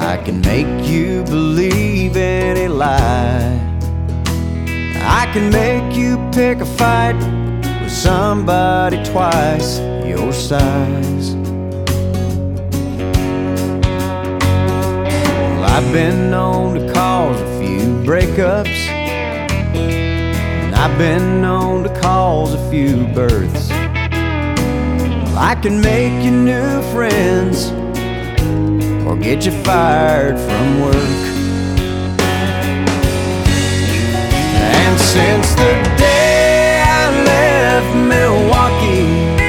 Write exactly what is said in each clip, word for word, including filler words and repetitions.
I can make you believe any lie. I can make you pick a fight with somebody twice your size. Well, I've been known to cause a few breakups, and I've been known to cause a few births. Well, I can make you new friends or get you fired from work. And since the day I left Milwaukee,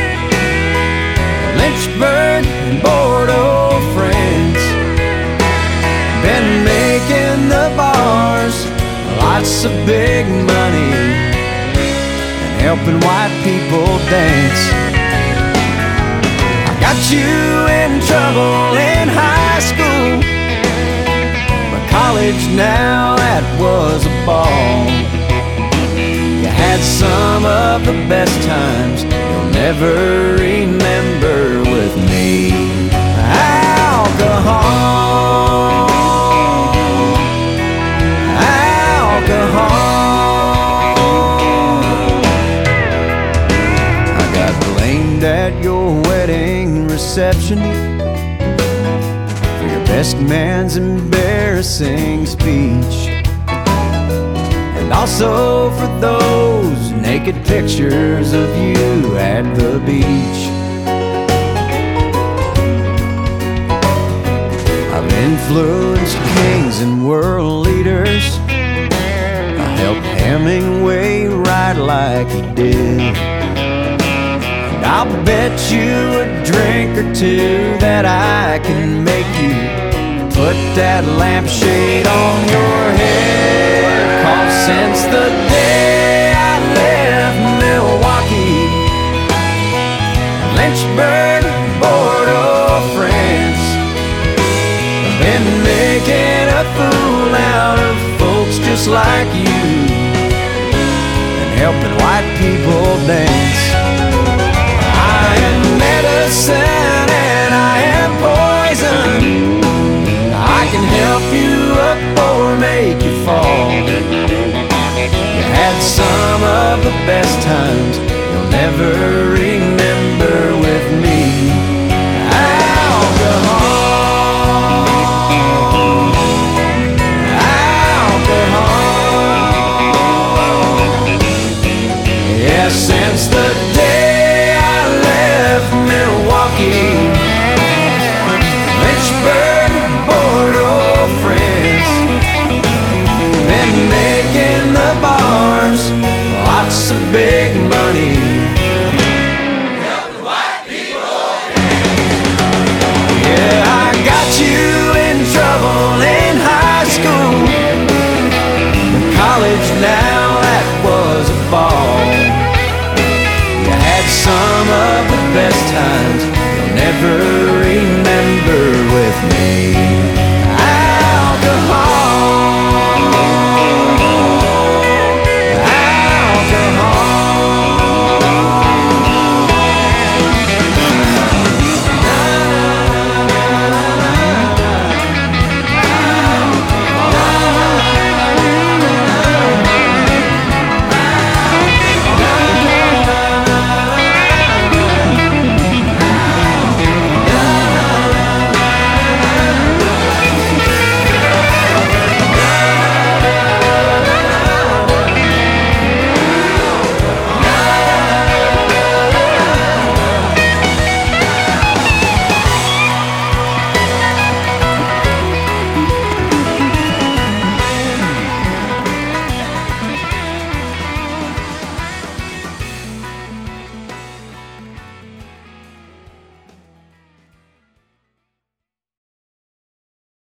Lynchburg and Bordeaux, France, been making the bars lots of big money and helping white people dance. I got you in trouble in high school, but college now, that was a ball. You had some of the best times you'll never remember with me. Alcohol, alcohol. I got blamed at your wedding reception for your best man's embarrassing speech, and also for those naked pictures of you at the beach. I've influenced kings and world leaders. I helped Hemingway write like he did, and I'll bet you a drink or two that I can make you put that lampshade on your head. 'Cause since the day I left Milwaukee, Lynchburg, Bordeaux, France, I've been making a fool out of folks just like you and helping white people dance. I am medicine and I am poison. I can help you up or make you fall. You had some of the best times you'll never